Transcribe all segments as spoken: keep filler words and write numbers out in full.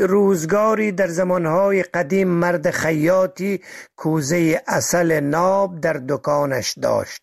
روزگاری در زمانهای قدیم مرد خیاطی کوزه عسل ناب در دکانش داشت.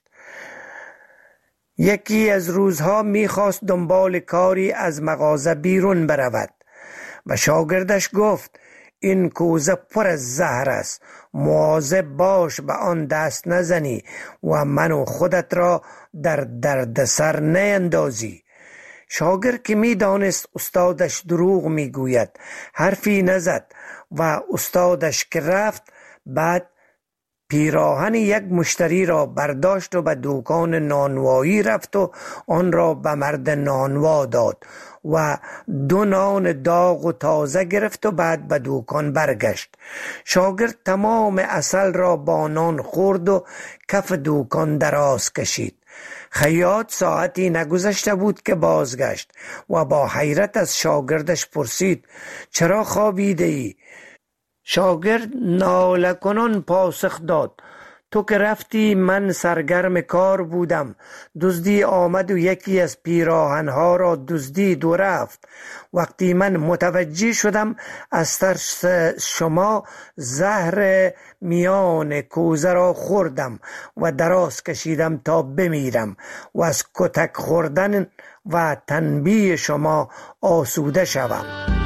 یکی از روزها میخواست دنبال کاری از مغازه بیرون برود و شاگردش گفت این کوزه پر از زهر است، مواظب باش به آن دست نزنی و من و خودت را در دردسر نیندازی. شاگرد که می دانست استادش دروغ می گوید حرفی نزد و استادش که رفت، بعد پیراهن یک مشتری را برداشت و به دکان نانوایی رفت و آن را به مرد نانوا داد و دو نان داغ و تازه گرفت و بعد به دکان برگشت. شاگرد تمام عسل را با نان خورد و کف دکان دراز کشید. خیاط ساعتی نگذشته بود که بازگشت و با حیرت از شاگردش پرسید چرا خوابیده ای؟ شاگرد ناله کنان پاسخ داد تو که رفتی من سرگرم کار بودم، دزدی آمد و یکی از پیراهنها را دزدید و رفت. وقتی من متوجه شدم از ترس شما زهر میان کوزه را خوردم و دراز کشیدم تا بمیرم و از کتک خوردن و تنبیه شما آسوده شوم.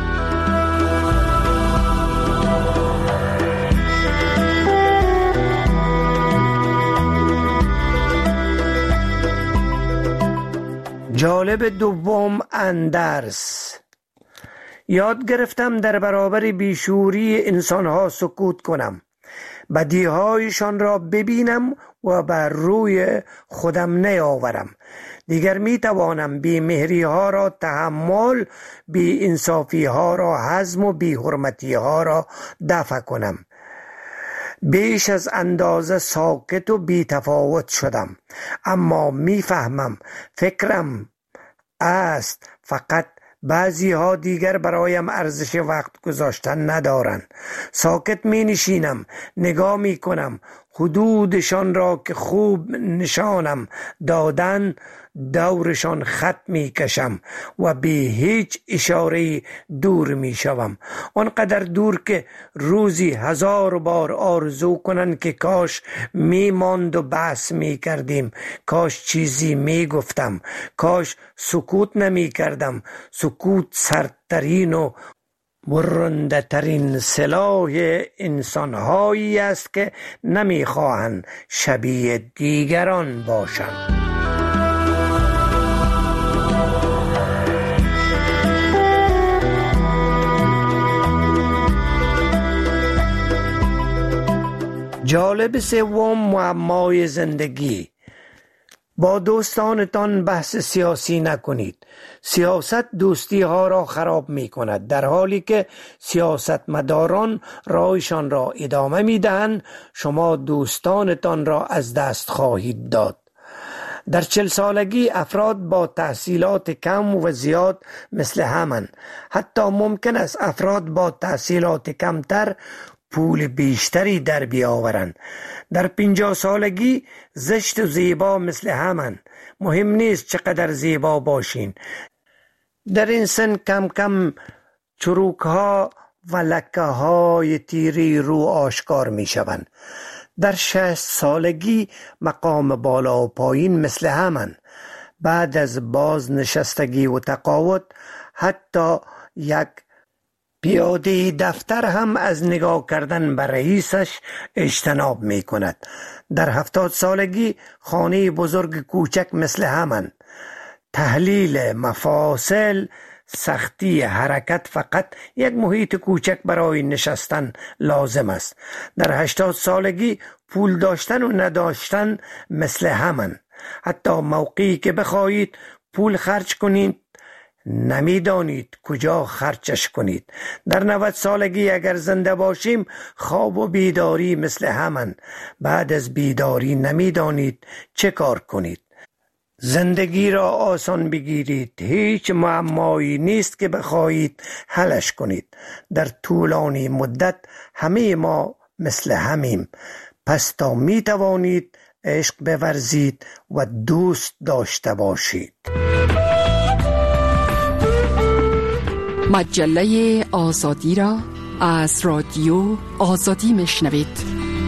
جالب دوم اندرس. یاد گرفتم در برابر بیشوری انسانها سکوت کنم، بدیهایشان را ببینم و بر روی خودم نیاورم. دیگر می توانم بی مهری ها را تحمل، بی انصافی ها را هضم و بی حرمتی ها را دفع کنم. بیش از اندازه ساکت و بی تفاوت شدم، اما می فهمم فکرم است فقط بعضی ها دیگر برایم ارزش وقت گذاشتن ندارند. ساکت می نشینم، نگاه می کنم حدودشان را که خوب نشانم دادن، دورشان خط می کشم و بی هیچ اشاره دور می شوم. آنقدر دور که روزی هزار بار آرزو کنند که کاش می ماند و بحث می کردیم، کاش چیزی می گفتم، کاش سکوت نمی کردم. سکوت سردترین و برنده ترین سلاح انسانهایی است که نمی خواهند شبیه دیگران باشند. جالب سوم معمای زندگی. با دوستانتان بحث سیاسی نکنید. سیاست دوستی ها را خراب می کند، در حالی که سیاستمداران راهشان را ادامه می دهند. شما دوستانتان را از دست خواهید داد. در چل سالگی افراد با تحصیلات کم و زیاد مثل همن. حتی ممکن است افراد با تحصیلات کمتر پول بیشتری در بیاورند. در پنجاه سالگی زشت و زیبا مثل همن. مهم نیست چقدر زیبا باشین. در این سن کم کم چروک ها و لکه های تیری رو آشکار می شوند. در شصت سالگی مقام بالا و پایین مثل همن. بعد از بازنشستگی و تقاعد حتی یک پیاده دفتر هم از نگاه کردن به رئیسش اجتناب می کند. در هفتاد سالگی خانه بزرگ کوچک مثل همن. تحلیل مفاصل، سختی حرکت، فقط یک محیط کوچک برای نشستن لازم است. در هشتاد سالگی پول داشتن و نداشتن مثل همن. حتی موقعی که بخواهید پول خرج کنید نمیدانید کجا خرچش کنید. در نود سالگی اگر زنده باشیم خواب و بیداری مثل همن. بعد از بیداری نمیدانید چه کار کنید. زندگی را آسان بگیرید. هیچ معمایی نیست که بخواهید حلش کنید. در طولانی مدت همه ما مثل همیم. پس تا می توانید عشق بورزید و دوست داشته باشید. مجله آزادی را از رادیو آزادی میشنوید.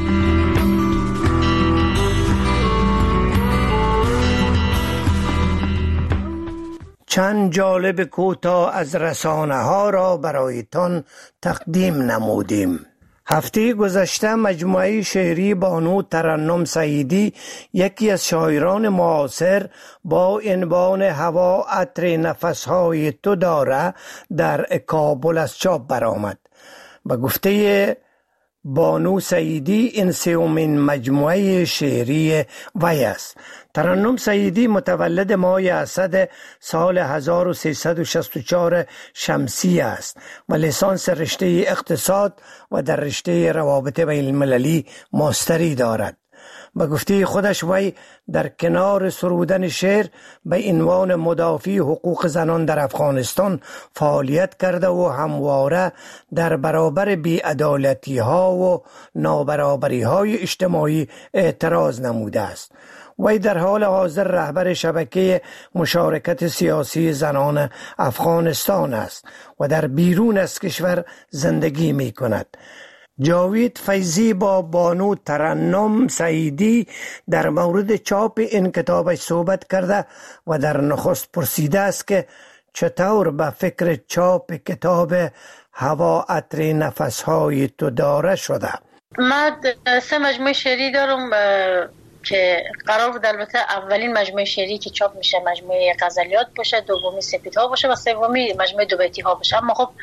چند جالب کوتاه از رسانه ها را برایتان تقدیم نمودیم. هفته گذشته مجموعه شعری بانو ترنم سعیدی، یکی از شاعران معاصر، با عنوان هوا عطر نفسهای تو داره در کابل از چاپ برآمد. به گفته بانو سعیدی این سومین مجموعه شعری وی است. ترنم سعیدی متولد ماه اسد سال هزار و سیصد و شصت و چهار شمسی است و لیسانس رشته اقتصاد و در رشته روابط بین المللی ماستری دارد. به گفته خودش وی در کنار سرودن شعر به عنوان مدافع حقوق زنان در افغانستان فعالیت کرده و همواره در برابر بی‌عدالتی ها و نابرابری های اجتماعی اعتراض نموده است. وی در حال حاضر رهبر شبکه مشارکت سیاسی زنان افغانستان است و در بیرون از کشور زندگی می کند. جاوید فیضی با بانو ترنم سعیدی در مورد چاپ این کتابش صحبت کرده و در نخست پرسیده است که چطور به فکر چاپ کتاب هوا عطر نفسهای تو داره شده. من سه مجموعه شعری دارم که قرار بود البته اولین مجموعه شعری که چاپ میشه مجموعه غزلیات باشه، دومی سپیدها باشه و سومی مجموعه دو بیتی ها باشه. اما خب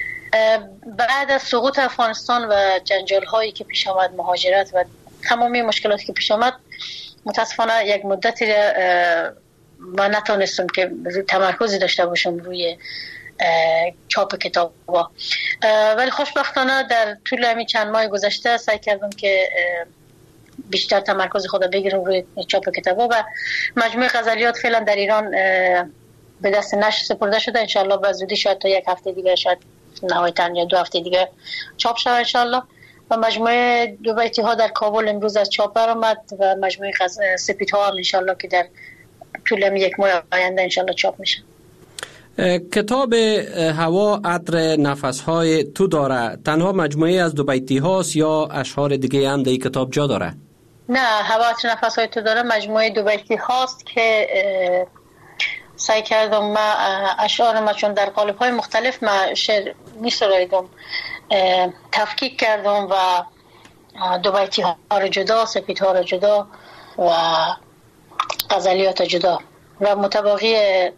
بعد از سقوط افغانستان و جنجال هایی که پیش آمد، مهاجرت و تمامی مشکلاتی که پیش آمد، متاسفانه یک مدتی من نتونستم که تمرکزی داشته باشم روی چاپ کتاب ها، ولی خوشبختانه در طول همین چند ماه گذشته سعی کردم که بیشتر تمرکز خود بگیرم روی چاپ کتاب ها و مجموعه غزلیات فعلا در ایران به دست نشر سپرده شده. انشالله به زودی شاید تا یک هفته دیگه، شاید نهایتاً یا دو هفته دیگه چاپ شود انشالله. و مجموعه دو بیتی ها در کابل امروز از چاپ برآمد و مجموعه سپیدها هم انشالله که در طول یک ماه آینده انشالله چاپ میشه. کتاب هوا عطر نفسهای تو داره تنها مجموعه از دو بیتی هاست یا اشعار دیگه هم در این کتاب جا داره؟ نه، هوا عطر نفسهای تو داره مجموعه دو بیتی هاست که سعی کردم ما اشعار ما چون در قالب های مختلف ما شعر می سرایدم تفکیک کردم و دو بیتی ها رو جدا، سپیدها رو جدا و غزلیات جدا و متباقی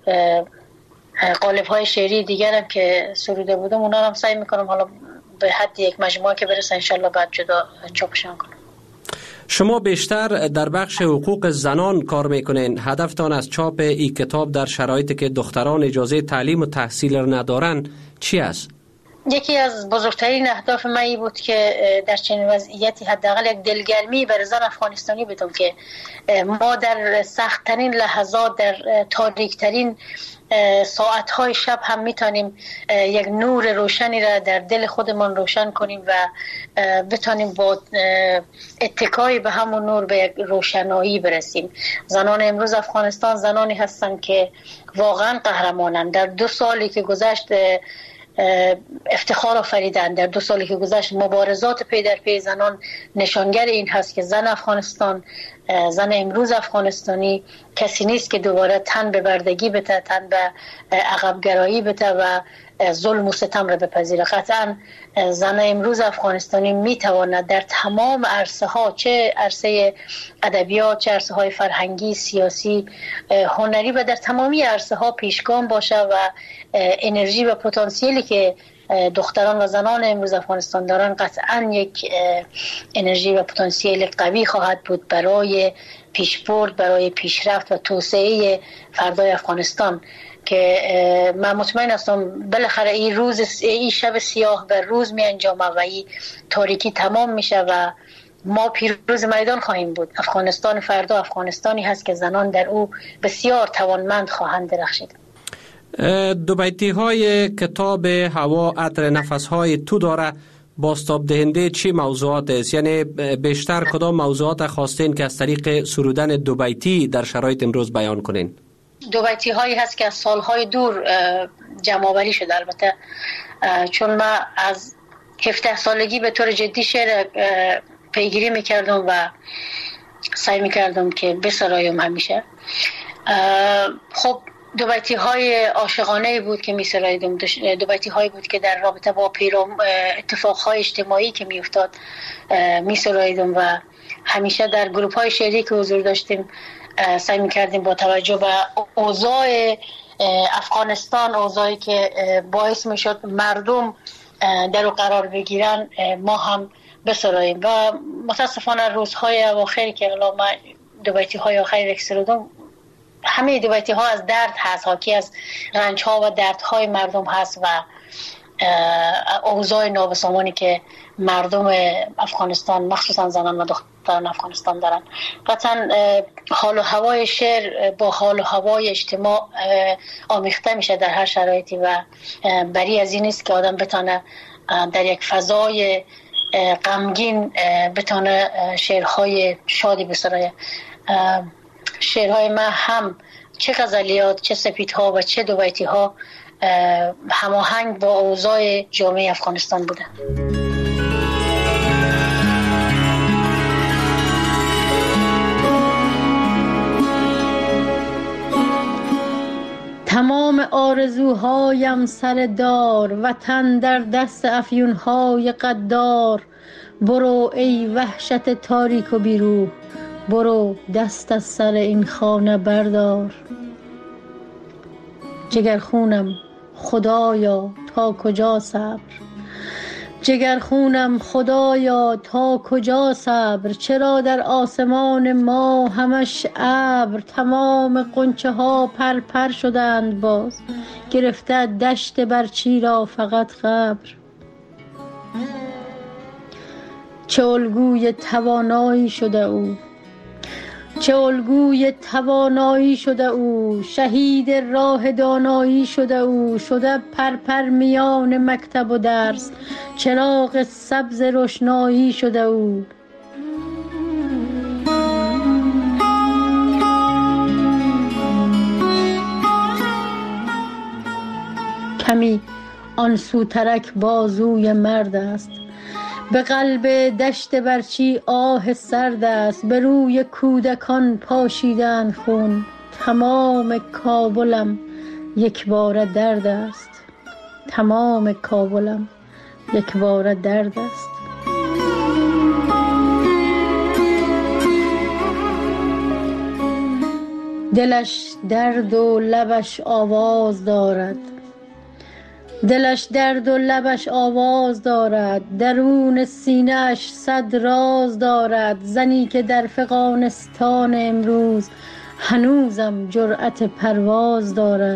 قالب های شعری دیگر هم که سروده بودم اونا هم سعی میکنم حالا به حد یک مجموعه که برسه انشالله بعد جدا چاپشان کنم. شما بیشتر در بخش حقوق زنان کار میکنین. هدفتان از چاپ این کتاب در شرایطی که دختران اجازه تعلیم و تحصیل را ندارن چی است؟ یکی از بزرگترین اهداف من این بود که در چنین وضعیتی حداقل یک دلگرمی برای زن افغانستانی بدم که ما در سخت‌ترین لحظات، در تاریک‌ترین ساعت‌های شب هم میتونیم یک نور روشنی را در دل خودمان روشن کنیم و بتونیم با اتکای به همون نور به یک روشنایی برسیم. زنان امروز افغانستان زنانی هستند که واقعا قهرمانند. در دو سالی که گذشت افتخار آفریدن. در دو سالی که گذشت مبارزات پی در پی زنان نشانگر این هست که زن افغانستان، زن امروز افغانستانی کسی نیست که دوباره تن به بردگی بده، تن به عقبگرایی بده و ظلم و ستم را بپذیره. قطعا زن امروز افغانستانی میتواند در تمام عرصه ها، چه عرصه ادبیات، چه عرصه های فرهنگی، سیاسی، هنری و در تمامی عرصه ها پیشگام باشه و انرژی و پتانسیلی که دختران و زنان امروز افغانستان دارن قطعا یک انرژی و پتانسیل قوی خواهد بود برای پیشبرد، برای پیشرفت و توسعه فردای افغانستان که من مطمئن هستم بالاخره این روز، این شب سیاه بر روز می انجامه و این تاریکی تمام میشه و ما پیروز میدان خواهیم بود. افغانستان فردا افغانستانی هست که زنان در او بسیار توانمند خواهند درخشید. دو بیتی های کتاب هوا عطر نفس های تو داره بازتاب دهنده چی موضوعات است؟ یعنی بیشتر کدام موضوعات خواستین که از طریق سرودن دو بیتی در شرایط امروز بیان کنین؟ دو بیتی هایی هست که از سالهای دور جمع آوری شد. البته چون من از هفده سالگی به طور جدی شعر پیگیری میکردم و سعی میکردم که بسرایم همیشه. خب دو بیتی های عاشقانه بود که میسراییدم، دو بیتی هایی بود که در رابطه با پیرام اتفاق های اجتماعی که میافتاد میسراییدم و همیشه در گروپ های شعری که حضور داشتیم سعی میکردیم با توجه به اوضاع افغانستان، اوضاعی که باعث میشد مردم در او قرار بگیرن، ما هم بسراییم. و متاسفانه روزهای اواخری که الان ما دو بیتی های آخری رسیدم، همه دو بیتی ها از درد هست، حاکی از رنج ها و درد های مردم هست و اوضاع نابسامانی که مردم افغانستان مخصوصا زنان و دختران افغانستان دارن. قطعا حال و هوای شعر با حال و هوای اجتماع آمیخته میشه در هر شرایطی و بری از این است که آدم بتانه در یک فضای غمگین بتانه شعرهای شادی بسرایه. شعرهای من هم چه غزلیات، چه سپیدها و چه دو بیتی ها هماهنگ با اوضاع جامعه افغانستان بوده. تمام آرزوهایم سر دار، وطن در دست افیونهای قدار. برو ای وحشت تاریک و بیروح، برو دست از سر این خانه بردار. جگر خونم خدایا تا کجا صبر، جگر خونم خدایا تا کجا صبر. چرا در آسمان ما همش ابر، تمام غنچه ها پر پر شدند باز. گرفته دشت برچی را فقط قبر. چه الگوی توانایی شده او، چه الگوی توانایی شده او. شهید راه دانایی شده او. شده پرپر میان مکتب و درس، چراغ سبز روشنایی شده او. کمی آن سوترک بازوی مرد است، به قلب دشت برچی آه سرد است. به روی کودکان پاشیدن خون، تمام کابلم یک بار درد است. تمام کابلم یک بار درد است. دلش درد و لبش آواز دارد، دلش درد و لبش آواز دارد. درون سینه‌اش صد راز دارد. زنی که در فغانستان امروز هنوزم جرأت پرواز دارد.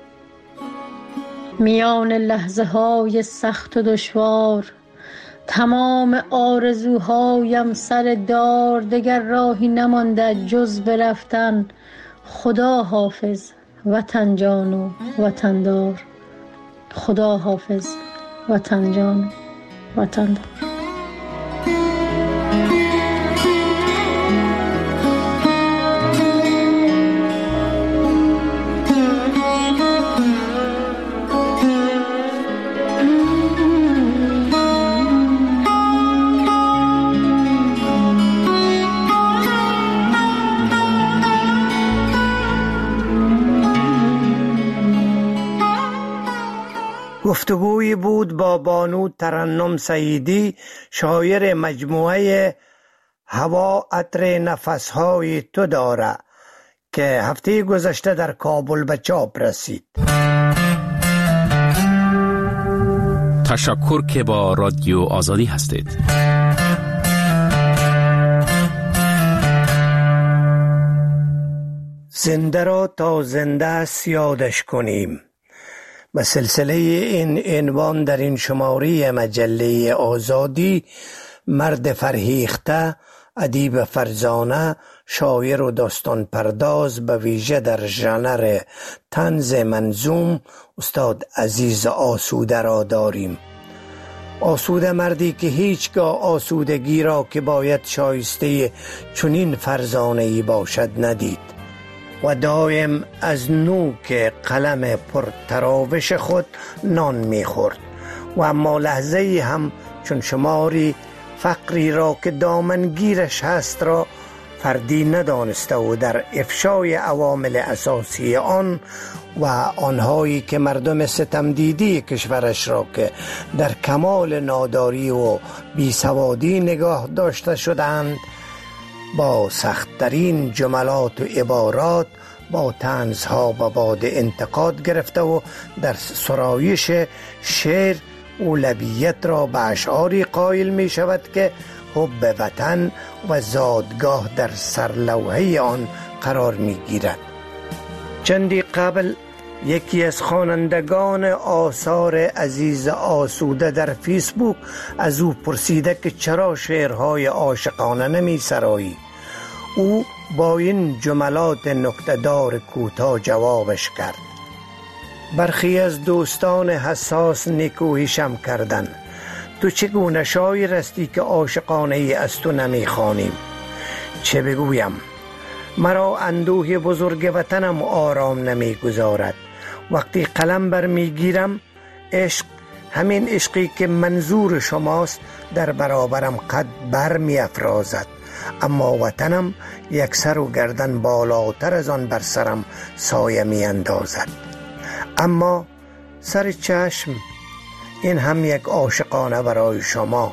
میان لحظه های سخت و دشوار، تمام آرزوهایم سر دار. دگر راهی نمانده جز برفتن، خدا حافظ وطن جان و وطن دار. خدا حافظ وطن جان وطن دار. گفتگویی بود با بانو ترنم سعیدی، شاعر مجموعه هوا عطر نفسهای تو داره که هفته گذشته در کابل به چاپ رسید. تشکر که با رادیو آزادی هستید. زنده را تا زنده است یادش کنیم. به سلسله این عنوان در این شماره مجله آزادی، مرد فرهیخته، ادیب فرزانه، شاعر و داستان پرداز به ویژه در ژانر طنز منظوم استاد عزیز آسوده را داریم. آسوده مردی که هیچگاه آسودگی را که باید شایسته چنین فرزانه‌ای باشد ندید. و دایم از نوک قلم پرتراوش خود نان می‌خورد و اما لحظه هم چون شماری فقری را که دامنگیرش هست را فردی ندانسته و در افشای عوامل اساسی آن و آنهایی که مردم ستمدیدی کشورش را که در کمال ناداری و بیسوادی نگاه داشته شدند با سخت‌ترین جملات و عبارات با طنزها و باد انتقاد گرفته و در سرایش شعر اولویت را به اشعاری قائل می شود که حب وطن و زادگاه در سرلوحه آن قرار می گیرد. چندی قبل یکی از خوانندگان آثار عزیز آسوده در فیسبوک از او پرسیده که چرا شعرهای عاشقانه نمی سرایی. او با این جملات نکته‌دار کوتاه جوابش کرد: برخی از دوستان حساس نیکویشم کردن، تو چگونه شاعر هستی که عاشقانه ای از تو نمی خوانیم؟ چه بگویم؟ مرا اندوه بزرگ وطنم آرام نمی گذارد. وقتی قلم بر می گیرم عشق، همین عشقی که منظور شماست، در برابرم قد بر می افرازد، اما وطنم یک سر و گردن بالاتر از آن بر سرم سایه می اندازد. اما سر چشم، این هم یک عاشقانه برای شما.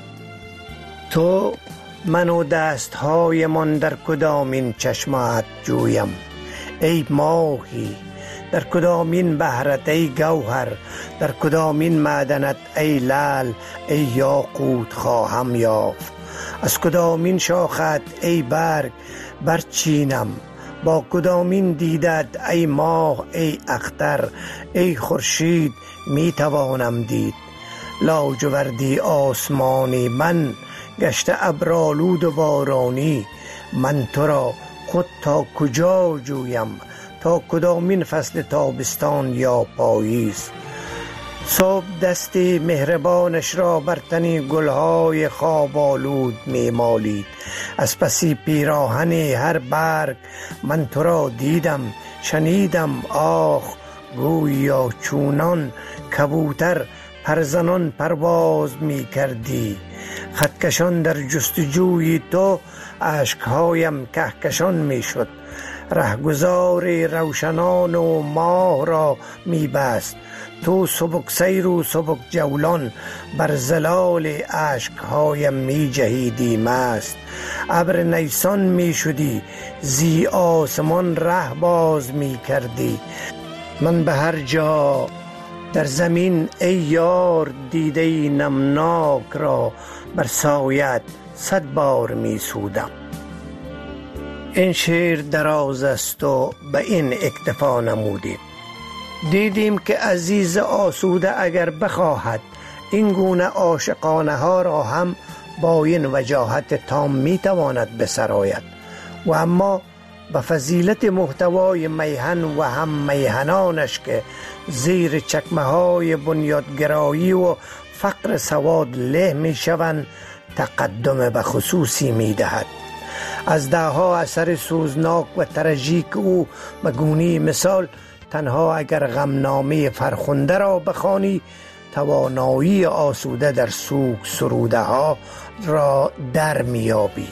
تو من و دستهای من در کدامین چشمات جویم؟ ای ماهی در کدامین بحرت ای گوهر، در کدامین معدنت ای لعل ای یاقوت خواهم یافت، از کدامین شاخت ای برگ برچینم، با کدامین دیدت ای ماه ای اختر ای خورشید می توانم دید. لاجوردی آسمانی من گشته ابرآلود و بارانی، من تو را خود تا کجا جویم، تا کدامین فصل تابستان یا پاییز. صبح دستی مهربانش را بر تنی گلهای خواب آلود می مالید، از پسی پیراهن هر برگ من تو را دیدم شنیدم. آخ گویا چونان کبوتر پرزنان پرواز می کردی، خطکشان در جستجوی تو اشکهایم کهکشان می شد. رهگذار روشنان و ماه را می بست، تو سبک سیر و سبک جولان بر زلال اشکهایم می جهیدی مست. ابر نیسان می شدی، زی آسمان ره باز می کردی. من به هر جا در زمین ای یار دیده نمناک را بر سایت صد بار می سودم. این شعر دراز است و به این اکتفا نمودیم. دیدیم که عزیز آسوده اگر بخواهد این گونه عاشقانه ها را هم با این وجاهت تام می تواند بسراید، و اما به فضیلت محتوای میهن و هم میهنانش که زیر چکمه های بنیادگرایی و فقر سواد له می شوند تقدم به خصوصی می دهد. از دهها اثر سوزناک و تراژیک او به گونه مثال تنها اگر غمنامه فرخنده را بخوانی توانایی آسوده در سوگ سروده ها را در میابی.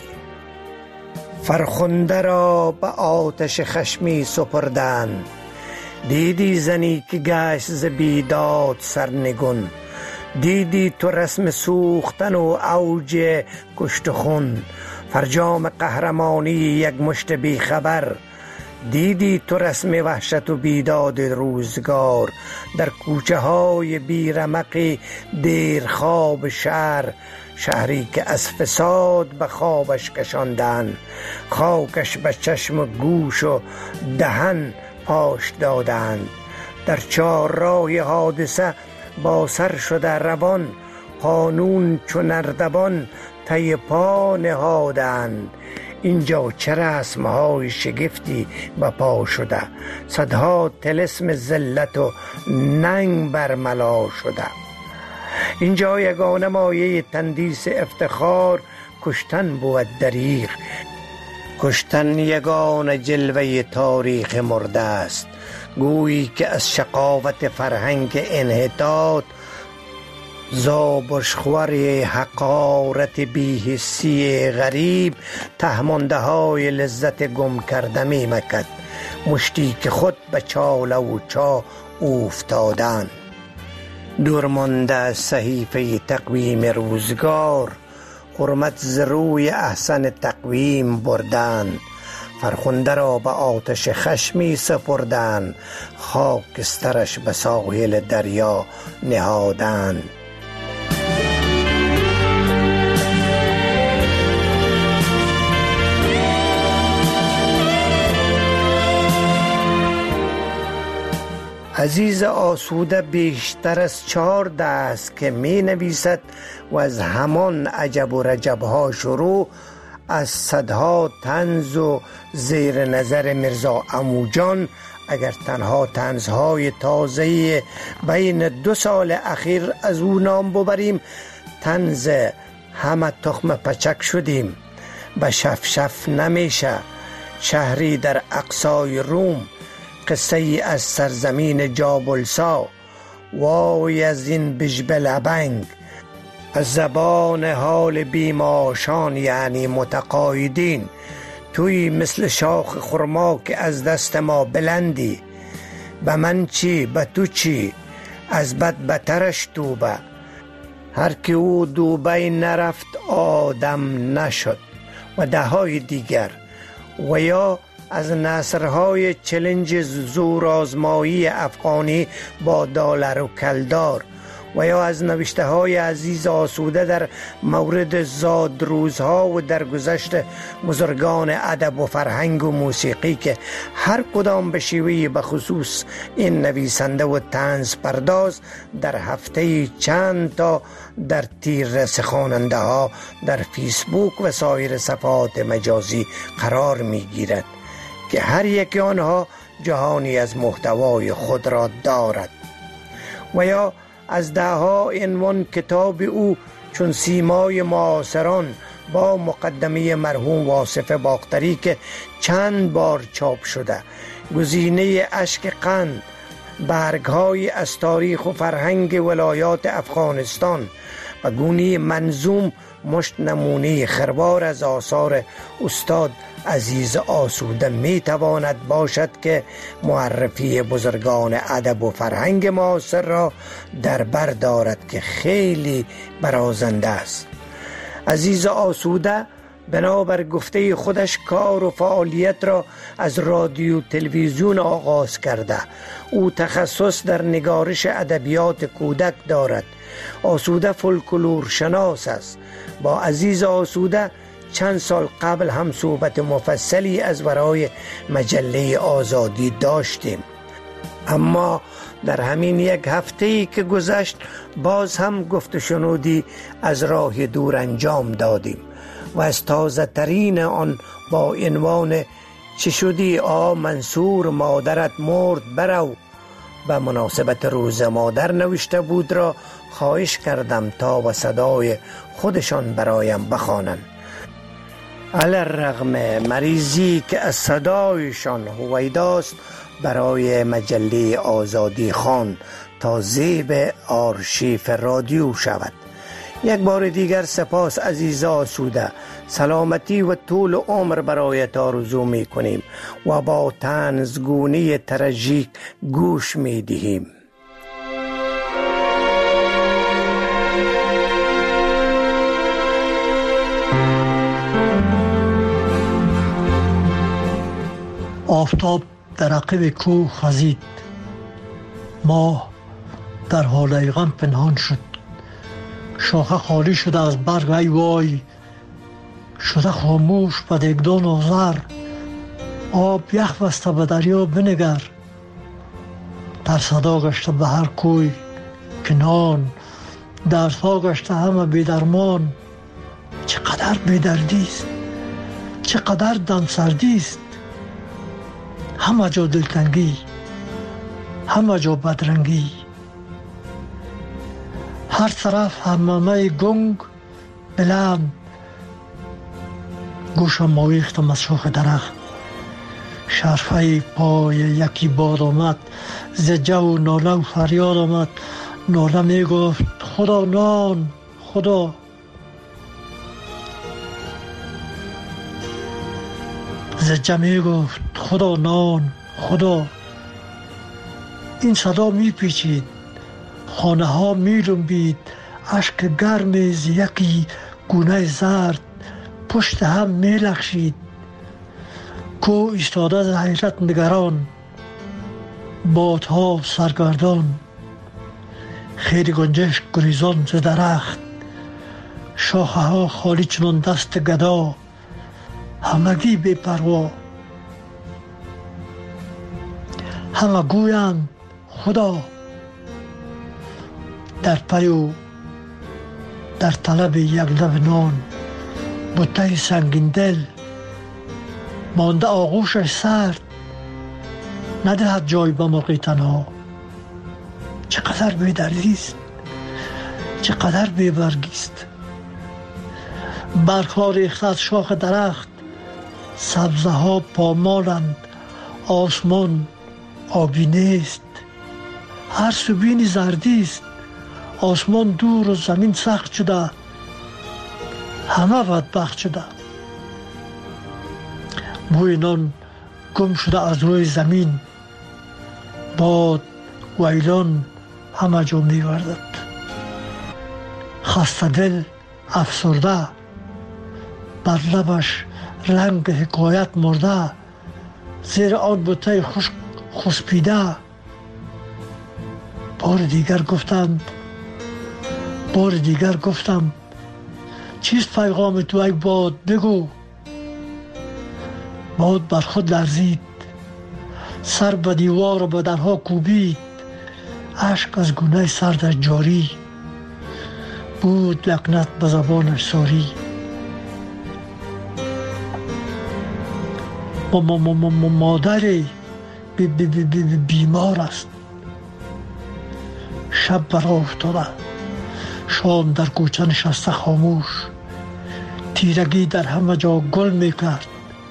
فرخنده را به آتش خشمی سپردند، دیدی زنی که گشت ز بیداد سرنگون، دیدی تو رسم سوختن و اوج کشت خون، فرجام قهرمانی یک مشت بی خبر، دیدی تو رسم وحشت و بیداد روزگار در کوچه های بیرمق دیر خواب شهر، شهری که از فساد به خوابش کشاندن، خاکش به چشم و گوش و دهن پاش دادند. در چار راه حادثه با سر شده روان، قانون چو نردبان تی پا نهادند. اینجا چه رسمهای شگفتی به پا شده، صدها طلسم ذلت و ننگ برملا شده. اینجا یگانه مایه تندیس افتخار کشتن بود دریغ، کشتن یگان جلوه تاریخ مرده است، گویی که از شقاوت فرهنگ انحطاط زابشخوری حقارت بی‌حسی غریب تهمانده های لذت گم کرده می مکد، مشتی که خود به چاله و چا افتادن. دورمانده از صحیفه تقویم روزگار، حرمت ز روی احسن تقویم بردن، فرخنده را به آتش خشمی سپردن، خاکسترش به ساحل دریا نهادن. عزیز آسوده بیشتر از چهار دست که می نویسد و از همان عجب و رجبها شروع، از صدها طنز و زیر نظر مرزا عموجان، اگر تنها طنزهای تازه بین دو سال اخیر از او نام ببریم، طنز همه تخم پچک شدیم، به شف شف نمیشه، شهری در اقصای روم، قصه ای از سرزمین جابلسا، وای از این بجب لبنگ، از زبان حال بیماشان یعنی متقاعدین، توی مثل شاخ خرما که از دست ما بلندی، به من چی به تو چی، از بد بترش توبه، هر که او دوبه نرفت آدم نشد و دههای دیگر. و یا از نصرهای چلنج زورآزمایی افغانی با دلار و کلدار، و یا از نوشته های عزیز آسوده در مورد زادروزها و درگذشت بزرگان ادب و فرهنگ و موسیقی که هر کدام به شیوهی به خصوص این نویسنده و طنز پرداز در هفته چند تا در تیررس خواننده ها در فیسبوک و سایر صفحات مجازی قرار می گیرد که هر یک آنها جهانی از محتوای خود را دارد. و یا از دهها عنوان کتاب او چون سیمای معاصران با مقدمه مرحوم واصف باختری که چند بار چاپ شده، گزینه اشک قند، برگ‌های از تاریخ و فرهنگ ولایات افغانستان و گونی منظوم مشت نمونه خروار از آثار استاد عزیز آسوده می تواند باشد که معرفی بزرگان ادب و فرهنگ معاصر را در بر دارد که خیلی برازنده است. عزیز آسوده بنابر گفته خودش کار و فعالیت را از رادیو تلویزیون آغاز کرده. او تخصص در نگارش ادبیات کودک دارد. آسوده فولکلور شناس است. با عزیز آسوده چند سال قبل هم صحبت مفصلی از ورای مجله آزادی داشتیم، اما در همین یک هفته‌ای که گذشت باز هم گفت و شنودی از راه دور انجام دادیم و از تازه ترین آن با عنوان چه شدی آ منصور مادرت مرد برو به مناسبت روز مادر نوشته بود را خواهش کردم تا و صدای خودشان برایم بخوانند. علی الرغم مریضی که از صدایشان هویداست برای مجله آزادی خان تا زیب آرشیف رادیو شود. یک بار دیگر سپاس عزیز آسوده، سلامتی و طول عمر برایت آرزو می کنیم و با طنزگونی تراژیک گوش می دهیم. آفتاب در عقب کوه خزید، ماه در حال غم پنهان شد، شاخه خالی شده از برگ، ای وای شده خاموش به دگدان آذر، آب یخ بسته به دریا بنگر، در صدا گشته به هر کوی کنان، درس ها گشته همه بیدرمان، چقدر بیدردی است، چقدر دم سردی است، همه جا دلتنگی، همه جا بدرنگی، هر طرف حمامه گنگ بلند، گوشم آویختم از شاخ درخت. شرفه پای یکی باد آمد، ز جو ناله و فریاد آمد. ناله می گفت خدا نان، خدا. زجه می گفت خدا نان، خدا. این صدا می پیچید، خانه ها می لنبید، اشک گرم ز یکی گونه زرد پشت هم می لغزید. کو ایستاده ز حیرت نگران، بادها سرگردان. خیر گنجشک گریزان ز درخت، شاخه ها خالی چنان دست گدا. همگی بی پروا، همه گویند خدا. در پی و در طلب یک لب نان، بوته سنگین دل مانده آغوشش سرد، ندهد جای به مرغی تنها. چقدر بی دردیست، چقدر بی برگیست. برگ‌ها ریخته از شاخ درخت، سبزه ها پامالند، آسمان آبی نیست. هر سو بینی زردیست، آسمان دور و زمین سخت شده، همه بدبخت شده. بوی نان گم شده از روی زمین، باد ویلان همه جا می گردد. خسته دل افسرده، بر لبش رنگ حکایت مرده، زیر آن بوته خشک خسبیده. بار دیگر گفتم، بار دیگر گفتم چیست پیغام تو ای باد، بگو. باد بر خود لرزید، سر به دیوار و به درها کوبید. اشک از گونه سردش جاری بود، لکنت به زبانش ساری. مادری بی بی بی بی بیمار است، شب برا افتاده، شام در کوچه نشسته خاموش. تیرگی در همه جا گل میکرد،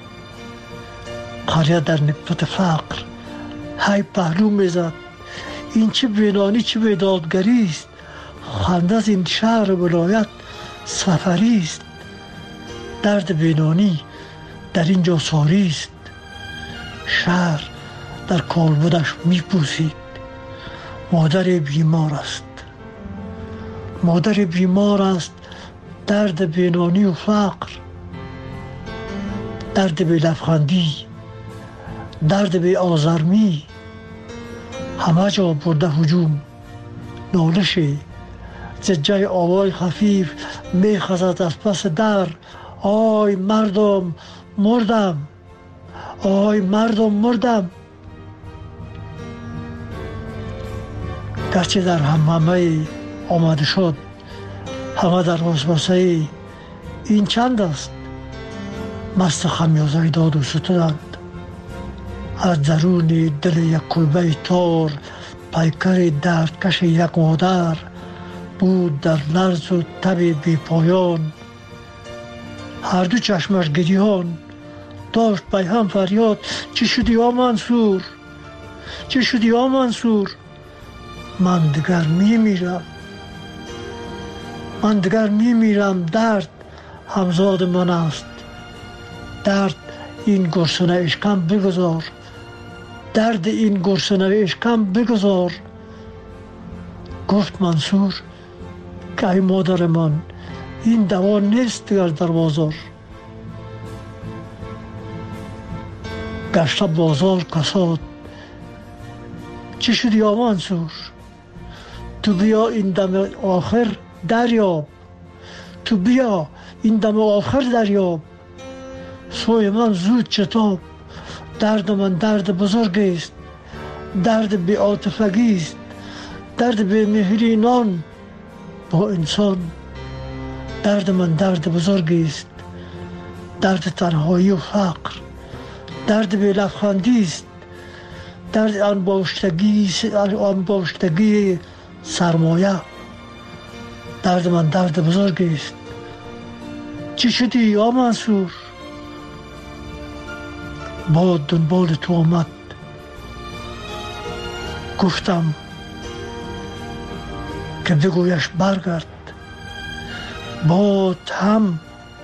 قریه در نکبت فقر هی پهلو میزد. این چه بینانی، چه بیدادگری است. خنده از این شهر ولایت سفری است. درد بینانی در اینجا ساری است. شهر در کالبدش میپوسید. مادر بیمار است، مادر بیمار است. درد بینانی و فقر، درد بی لبخندی، درد بی آزرمی، همه جا برده هجوم. نالشی زجه آوای خفیف میخزد از پس در. آی مردم مردم، آی مردم مردم. گرچه در همهمه آمده شد، همه در وسوسه این چند است. مست خمیازه داد و ستدند. از درون دل یک کلبه تار، پیکر دردکش یک مادر بود در لرز و تب بی پایان. هر دو چشمش گریان داشت بی هم فریاد. چه شدی آ منصور، چه شدی آ منصور. من دیگر می میرم، من دیگر می میرم. درد همزاد من است، درد این گرسنه اشکم بگذار، درد این گرسنه اشکم بگذار. گفت منصور که ای مادر من، این دوا نیست دیگر در بازار. گشته بازار کساد. چه شدی آ منصور، تو بیا این دم آخر دریاب، تو بیا این دم آخر دریاب. سوی من زود چتاب، درد من درد بزرگ است، درد بی عاطفگی است، درد بی مهری نان با انسان. درد من درد بزرگ است، درد تنهایی و فقر، درد بی لبخندی است، درد انباشتگی انباشتگی سرمایه. درد من درد بزرگ است. چی شدی یا منصور، باد دنبال تو آمد. گفتم که بگویش برگرد. باد هم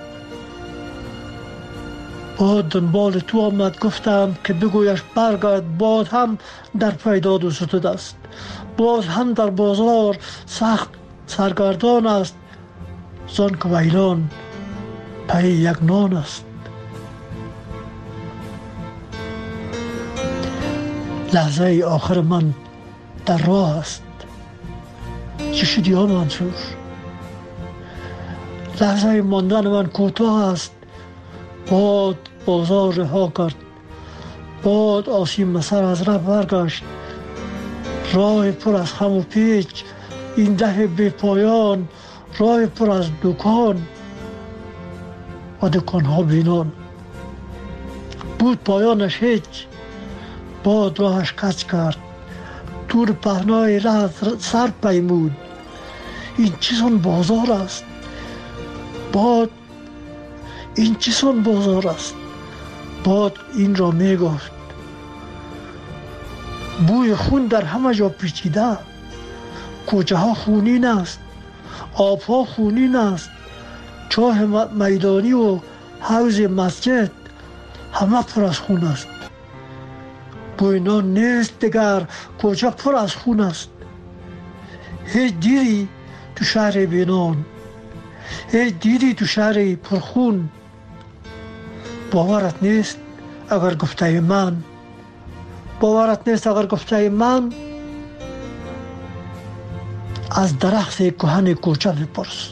باد دنبال تو آمد. گفتم که بگویش برگرد. باد هم در پیداد و ستود است. باد هم در بازار سخت سرگردان است. زان که ویلان پی یک نان است. لحظه آخر من در راه است. چه شدی ها منصور؟ لحظه ماندن من کوتاه است. باد بازار رها کرد. باد آسیم سر از ره برگشت. راه پر از خم و پیچ، این ده بی پایان، راه پر از دکان و دکان ها بینان. بود پایانش هیچ. باد راهش کج کرد. دور پهنای ره سر پیمود. این چیزان بازار است. باد این چیزان بازار است. باد این را می گفت. بوی خون در همه جا پیچیده. کوچه ها خونین است. آب ها خونین است. چاه میدانی و حوض مسجد همه پر از خون است. بوی نان نیست دیگر. کوچه پر از خون است. هیچ دیری تو شهر بینان. هیچ دیری تو شهر پرخون. باورت نیست اگر گفته من باورت نیست اگر گفته من از درخت کهن کوچه بپرس.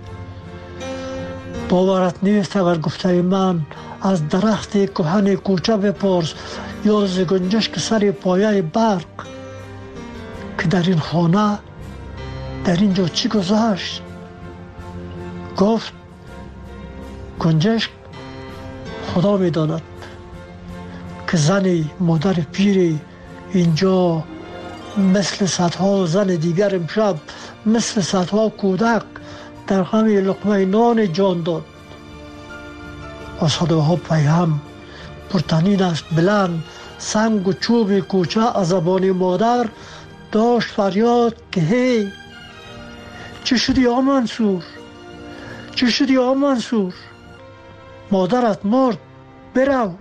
باورت نیست اگر گفته من از درخت کهن کوچه بپرس، یا ز گنجشک سر پایه برق که در این خانه در اینجا چی گذشت. گفت گنجشک خدا میداند که زن مادر پیری اینجا مثل صدها زن دیگر امشب مثل صدها کودک در همه لقمه نان جان داد. و صداها پیهم پرتنین است بلند. سنگ و چوب کوچه از زبان مادر داشت فریاد که هی چه شدی آ منصور؟ چه شدی آ منصور؟ مادرت مرد، برو.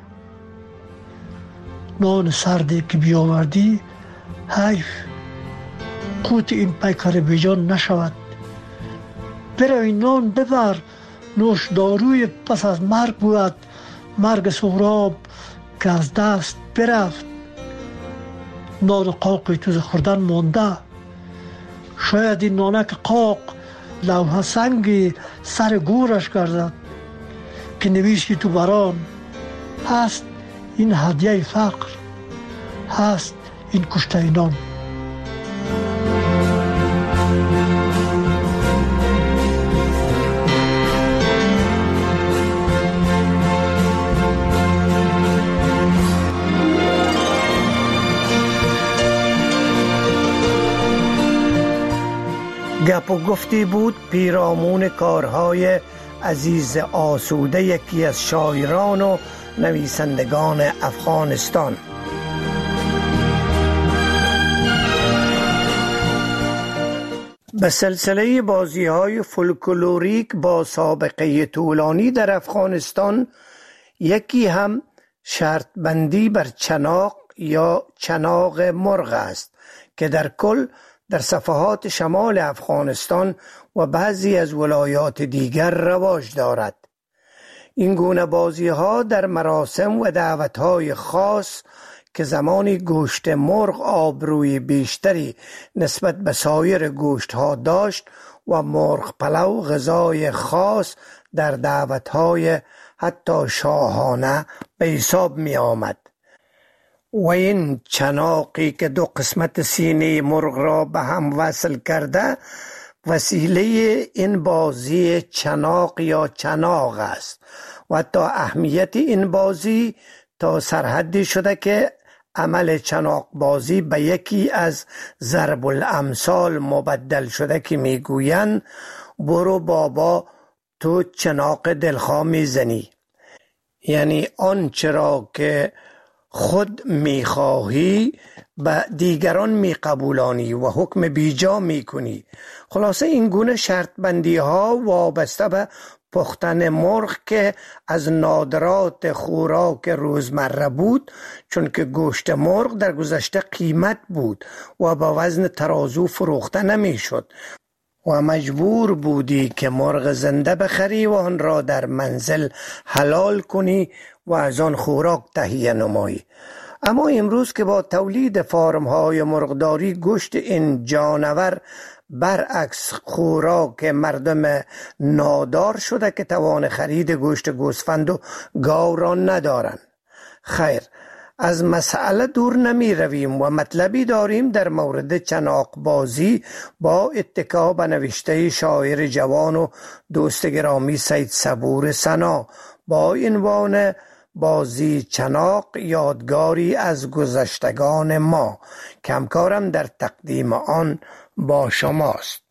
نان سردی که بیاوردی حیف قوت این پیکر بیجان نشود. برو این نان ببر. نوش داروی پس از مرگ بود، مرگ سهراب که از دست برفت. نان قاقی تو خوردن مانده. شاید این نانک قاق لوح سنگی سر گورش گردد که نویسی تو بران هست این هدیه فقر، هست این کشته نان. گپ و گفتی بود پیرامون کارهای عزیز آسوده، یکی از شاعران و نویسندگان افغانستان. به سلسله بازی‌های فولکلوریک با سابقه طولانی در افغانستان یکی هم شرط بندی بر چناق یا چناق مرغ است که در کل در صفحات شمال افغانستان و بعضی از ولایات دیگر رواج دارد. این گونه بازی ها در مراسم و دعوت های خاص که زمانی گوشت مرغ آبروی بیشتری نسبت به سایر گوشت ها داشت و مرغ پلو غذای خاص در دعوت های حتی شاهانه به حساب می آمد. و این چناقی که دو قسمت سینه مرغ را به هم وصل کرده وسیله این بازی چناق یا چناق است و حتی اهمیت این بازی تا سرحدی شده که عمل چناق بازی به یکی از ضرب الامثال مبدل شده که میگویند برو بابا تو چناق دلخواه میزنی. یعنی آنچه را که خود میخواهی به دیگران میقبولانی و حکم بیجا میکنی. خلاصه این گونه شرط بندی ها وابسته به پختن مرغ که از نادرات خوراک روزمره بود، چون که گوشت مرغ در گذشته قیمت بود و با وزن ترازو فروخته نمیشد و مجبور بودی که مرغ زنده بخری و آن را در منزل حلال کنی و از آن خوراک تهیه نمایی. اما امروز که با تولید فارم های مرغداری گوشت این جانور برعکس خوراک مردم نادار شده که توان خرید گوشت گوسفند و گاو را ندارند. خیر، از مسئله دور نمی رویم و مطلبی داریم در مورد چناق بازی با اتکا به نوشته شاعر جوان و دوست گرامی سید صبور سنا با عنوان بازی چناق، یادگاری از گذشتگان ما. کمکارم در تقدیم آن با شماست.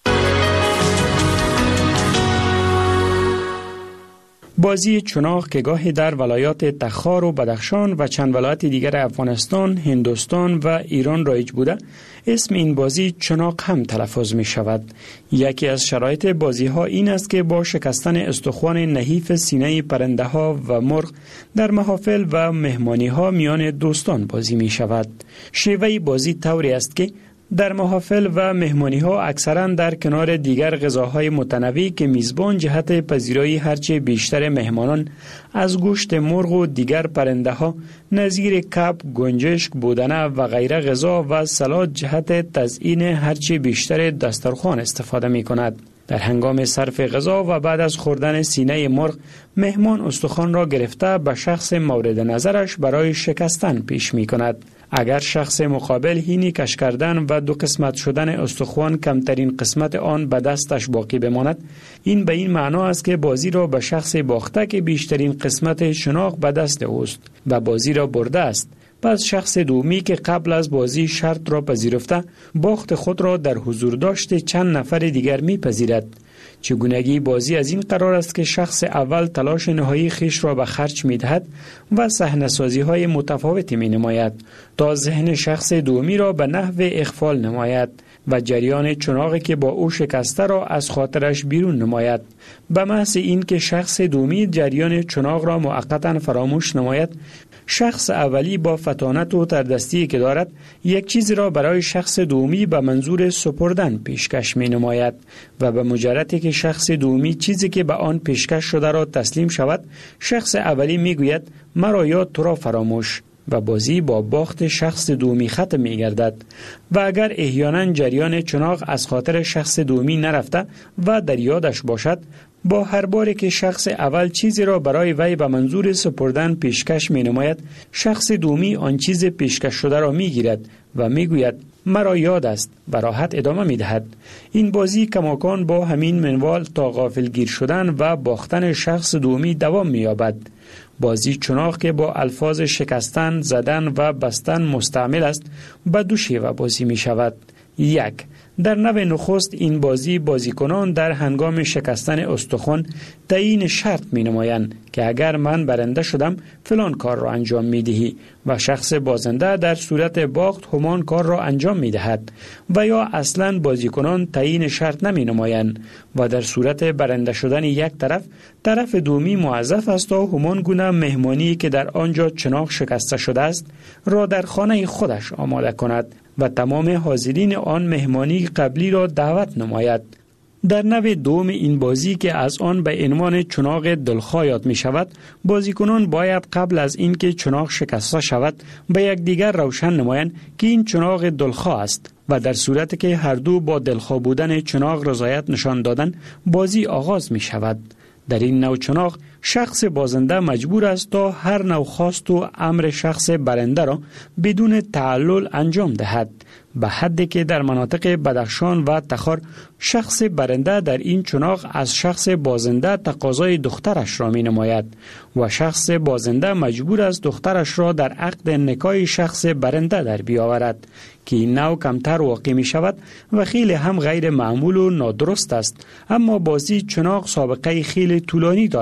بازی چناق که گاهی در ولایات تخار و بدخشان و چند ولایت دیگر افغانستان، هندوستان و ایران رایج بوده، اسم این بازی چناق هم تلفظ می شود. یکی از شرایط بازی ها این است که با شکستن استخوان نحیف سینه پرنده ها و مرغ در محافل و مهمانی ها میان دوستان بازی می شود. شیوه بازی طوری است که در محافل و مهمانی ها اکثرا در کنار دیگر غذاهای متنوع که میزبان جهت پذیرایی هرچه بیشتر مهمانان از گوشت مرغ و دیگر پرنده ها نظیر کب، گنجشک، بودنه و غیره غذا و سالاد جهت تزیین هرچه بیشتر دسترخوان استفاده می کند. در هنگام صرف غذا و بعد از خوردن سینه مرغ، مهمان استخوان را گرفته به شخص مورد نظرش برای شکستن پیش می کند. اگر شخص مقابل هینی کش کردن و دو قسمت شدن استخوان کمترین قسمت آن به دستش باقی بماند، این به این معنا است که بازی را به شخص باخته که بیشترین قسمت چناق به دست اوست و بازی را برده است. پس شخص دومی که قبل از بازی شرط را پذیرفته، باخت خود را در حضور داشت چند نفر دیگر می پذیرد. چگونگی بازی از این قرار است که شخص اول تلاش نهایی خیش را به خرج می دهد و صحنه‌سازی های متفاوتی می نماید تا ذهن شخص دومی را به نحو اغفال نماید و جریان چناقی که با او شکسته را از خاطرش بیرون نماید. به محض این که شخص دومی جریان چناق را موقتا فراموش نماید، شخص اولی با فطانت و تردستی که دارد یک چیزی را برای شخص دومی به منظور سپردن پیشکش می نماید و به مجردی که شخص دومی چیزی که به آن پیشکش شده را تسلیم شود، شخص اولی می گوید مرا یاد تو را فراموش و بازی با باخت شخص دومی ختم می گردد. و اگر احیانا جریان چناق از خاطر شخص دومی نرفته و در یادش باشد، با هر باری که شخص اول چیزی را برای وی به منظور سپردن پیشکش می نماید، شخص دومی آن چیز پیشکش شده را می گیرد و می گوید مرا یاد است و راحت ادامه می دهد. این بازی کماکان با همین منوال تا غافلگیر شدن و باختن شخص دومی دوام می یابد. بازی چناق که با الفاظ شکستن، زدن و بستن مستعمل است، به دو شیوه بازی می شود. یک، در نوع نخست این بازی بازیکنان در هنگام شکستن استخوان تعیین شرط می نمایند که اگر من برنده شدم فلان کار را انجام می دهی و شخص بازنده در صورت باخت همان کار را انجام می دهد، و یا اصلا بازیکنان تعیین شرط نمی نمایند و در صورت برنده شدن یک طرف، طرف دومی موظف است تا همان گونه مهمانی که در آنجا چناق شکسته شده است را در خانه خودش آماده کند و تمام حاضرین آن مهمانی قبلی را دعوت نماید. در نوع دوم این بازی که از آن به عنوان چناق دلخواه یاد می شود، بازیکنان باید قبل از اینکه چناق شکسته شود به یکدیگر روشن نمایند که این چناق دلخواه است و در صورتی که هر دو با دلخواه بودن چناق رضایت نشان دادن، بازی آغاز می شود. در این نوع چناق شخص بازنده مجبور است تا هر نوع خواست و امر شخص برنده را بدون تعلل انجام دهد، به حدی که در مناطق بدخشان و تخار شخص برنده در این چناق از شخص بازنده تقاضای دخترش را می نماید و شخص بازنده مجبور است دخترش را در عقد نکاح شخص برنده در بیاورد که این نوع کمتر واقع می شود و خیلی هم غیر معمول و نادرست است. اما بازی چناق سابقه خیلی طولانی دارد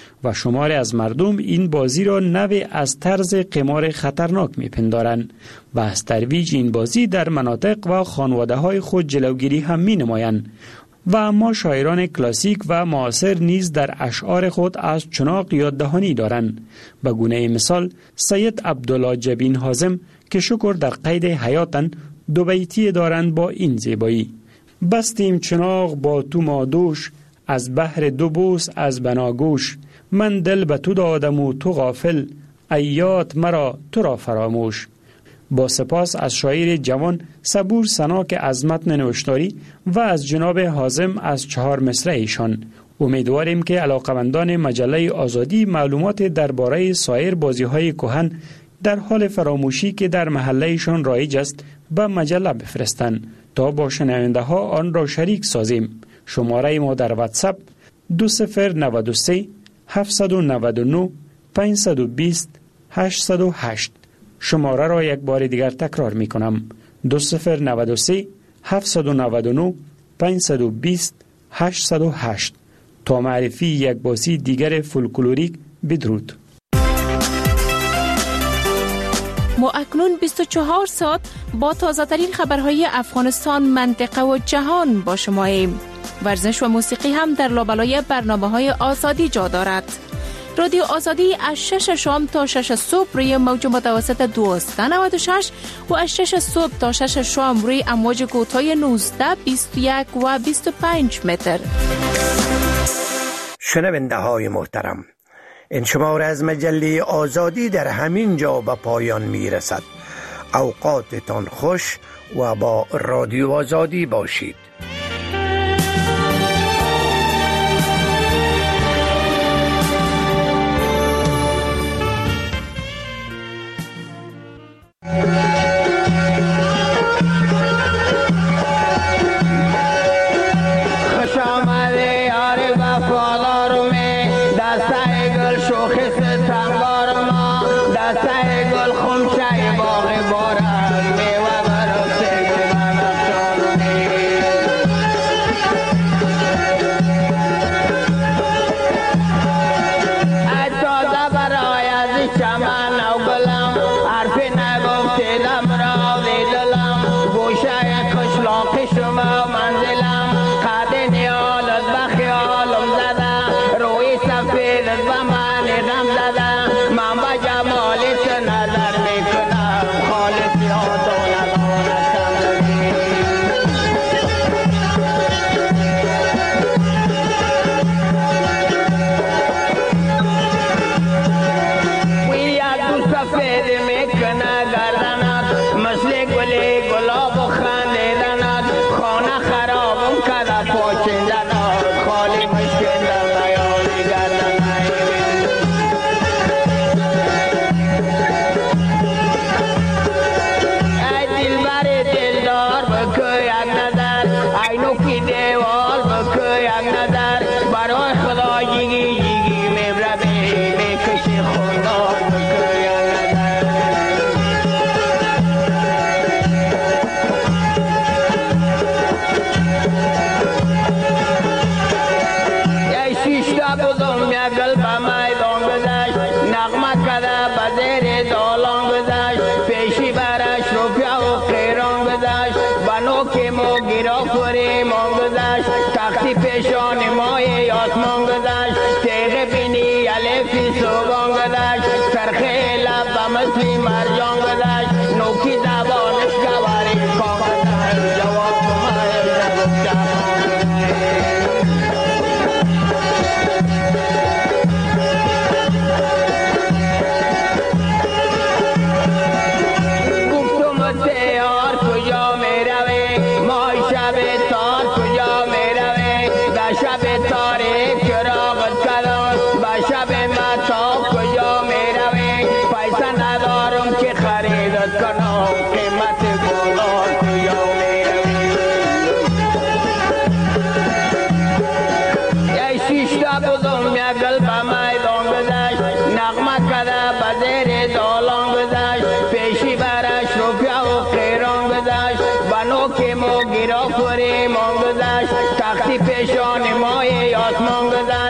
و شماری از مردم این بازی را نوعی از طرز قمار خطرناک می‌پندارند و از ترویج این بازی در مناطق و خانواده‌های خود جلوگیری هم می‌نمایند. و اما شاعران کلاسیک و معاصر نیز در اشعار خود از چناق یاددهانی دارند. به گونه مثال سید عبدالله جبین حازم که شکر در قید حیاتند دو بیتی دارند با این زیبایی: بستیم چناق با تو مادوش، از بحر دو بوس از بناگوش، من دل به تو دادم و تو غافل، ایات مرا تو را فراموش. با سپاس از شاعر جوان صبور سناک از متن نوشتاری و از جناب حازم از چهار مصرع ایشان. امیدواریم که علاقمندان مجله آزادی معلومات درباره سایر بازی‌های کهن در حال فراموشی که در محله ایشان رایج است به مجله بفرستند تا با شنونده ها آن را شریک سازیم. شماره ما در واتساپ دو صفر نود و سه هفتصد و نود و نه پانصد و بیست هشتصد و هشت. شماره را یک بار دیگر تکرار می کنم: دو صفر نود و سه هفتصد و نود و نه پانصد و بیست هشتصد و هشت. تا معرفی یک بازی دیگر فولکلوریک، بدرود. ما اکنون بیست و چهار ساعت با تازه ترین خبرهای افغانستان، منطقه و جهان با شماییم. ورزش و موسیقی هم در لابلای برنامه‌های آزادی جا دارد. رادیو آزادی از شش شام تا شش صبح روی موج متوسط دویست و نود و شش و از شش صبح تا شش شام روی امواج کوتاه نوزده، بیست و یک و بیست و پنج متر. شنونده های محترم، این شماره از مجله آزادی در همین جا به پایان می رسد. اوقاتتان خوش و با رادیو آزادی باشید. تختی پیشان مای آسمان گذشت.